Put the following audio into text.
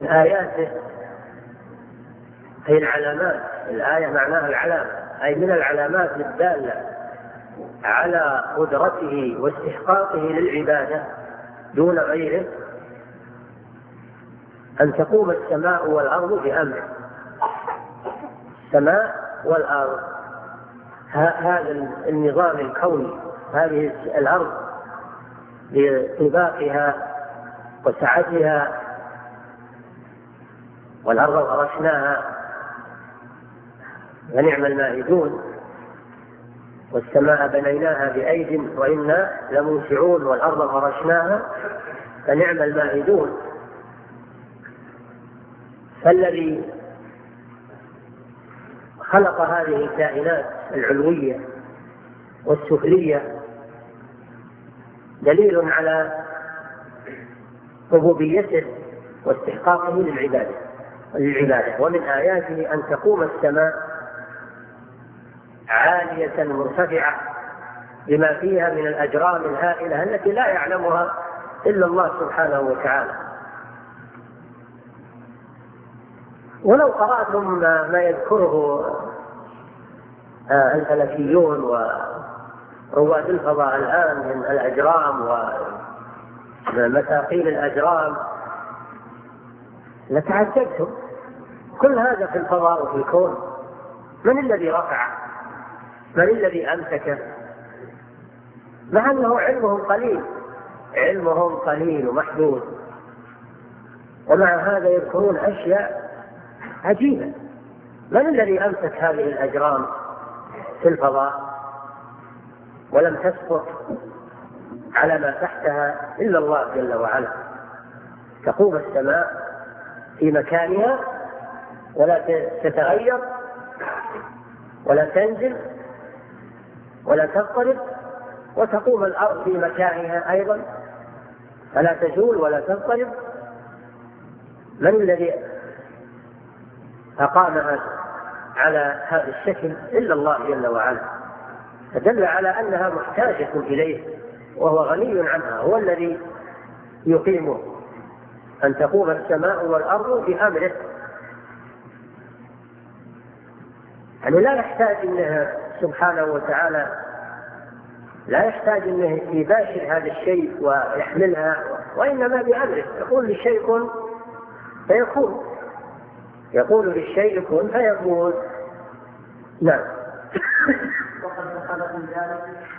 آياته هي العلامات. الآية معناها العلامة، أي من العلامات الدالة على قدرته واستحقاقه للعبادة دون غيره أن تقوم السماء والأرض بأمره. السماء والأرض، هذا النظام الكوني، هذه الأرض بطباقها وسعتها، والأرض غرشناها ونعم الماهدون، والسماء بنيناها بأيد وإنا لموسعون، والأرض غرشناها فنعم الماهدون. فالذي خلق هذه الكائنات العلوية والسفلية دليل على ربوبيته واستحقاقه للعبادة. ومن آياته أن تقوم السماء عالية مرتفعة بما فيها من الأجرام الهائلة التي لا يعلمها إلا الله سبحانه وتعالى. ولو قرأتم ما يذكره الفلكيون ورواد الفضاء الآن من الأجرام ومثاقيل الأجرام لتعجبتم. كل هذا في الفضاء وفي الكون، من الذي رفعه؟ من الذي أمسكه؟ مع أنه علمهم قليل ومحدود، ومع هذا يذكرون أشياء عجيبة. من الذي أمسك هذه الأجرام في الفضاء ولم تسقط على ما تحتها إلا الله جل وعلا؟ تقوم السماء في مكانها ولا تتغير ولا تنزل ولا تضطرب، وتقوم الأرض في مكانها أيضا فلا تزول ولا تضطرب. من الذي أقامها على هذا الشكل إلا الله جل وعلا؟ فدل على أنها محتاجة إليه وهو غني عنها، هو الذي يقيمه. أن تقوم السماء والأرض بأمره، يعني لا يحتاج إنها سبحانه وتعالى، لا يحتاج إنه يباشر هذا الشيء ويحملها، وإنما بأمره. يقول للشيء كن فيكون، يقول للشيء كن فيكون. نعم. وقد دخل في ذلك